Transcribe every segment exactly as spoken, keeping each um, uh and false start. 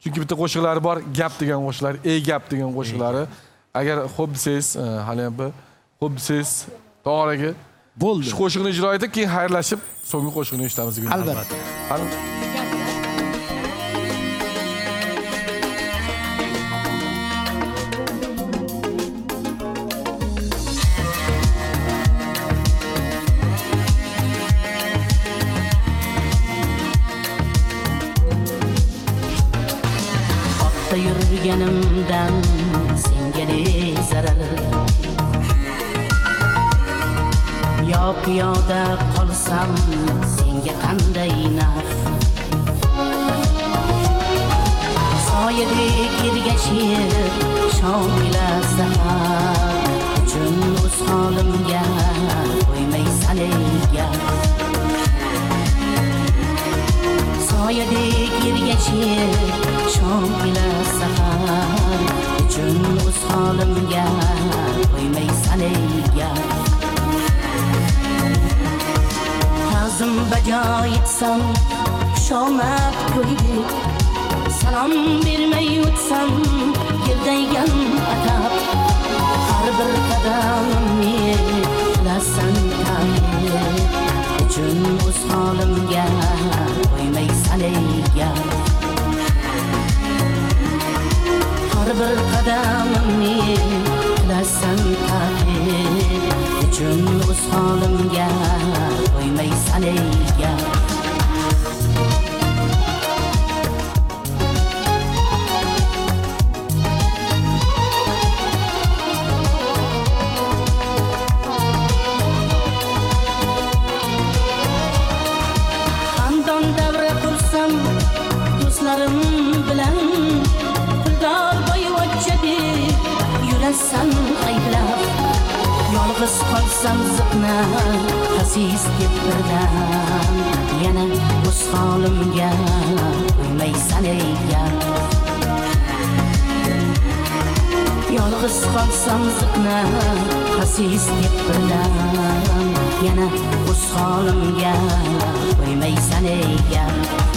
Chunki bitta qo'shiqlari bor, gap degan qo'shiqlar, ey gap degan qo'shiqlari. Agar xo'p desangiz, hali ham bir xo'p desangiz, to'g'riga bo'ldi. Shu qo'shiqni ijro etib, keyin xayrlashib, so'nggi qo'shiqni eshitamiz bugun. Albatta. Yurganimdan senga ne zarar yo piyoda qolsam senga qanday naf soyadek ergashib shomila sahar uchun o'z holimga qo'ymaysan ega soyadek ergashib shomila sahar uchun o'z holimga qo'ymaysan ega ta'zim bajo etsam xushomad ko'ydek salom bermay o'tsam yerdaygan atab har bir qadamimni qilasan ta'min uchun o'z holimga qo'ymaysan ega har bir qadamimni qilasan ta'min uchun o'z holimga qo'ymaysan ega do'stlarim bilan puldor boyvachchadi yurasan ayblab yolg'iz qolsam ziqna xasis deb birdan yana o'z holimga qo'ymaysan ega yolg'iz qolsam ziqna xasis deb birdan yana o'z holimga qo'ymaysan ega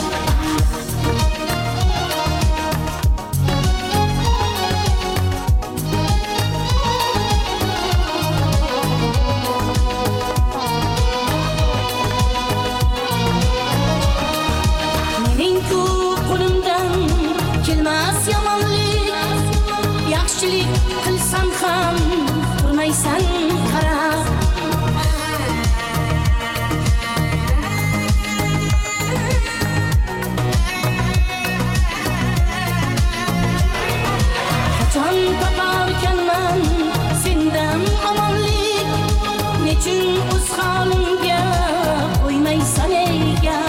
yaxshilik qilsam ham turmaysan qarab qachon toparkanman sendan omonlik nechun o'z holimga qo'ymaysan ega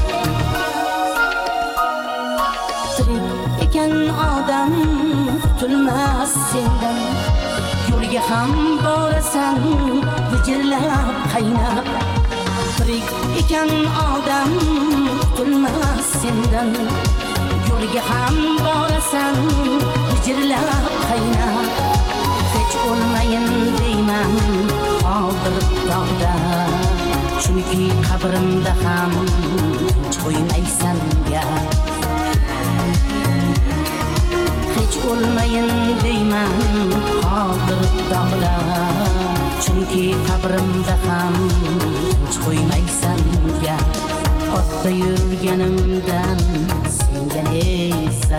tirik ekan odam qutulmas sendan yo'lga ham borasan vijillab qaynab tirik ekan odam qutulmas sendan yo'lga ham borasan vijillab qaynab hech o'lmayin deyman qoldirib dog'da chunki qabrimda ham tinch qo'ymaysan gap hech o'lmayin deyman qoldirib dog'da chunki qabrimda ham tinch qo'ymaysan gap otda yurganimdan senga ne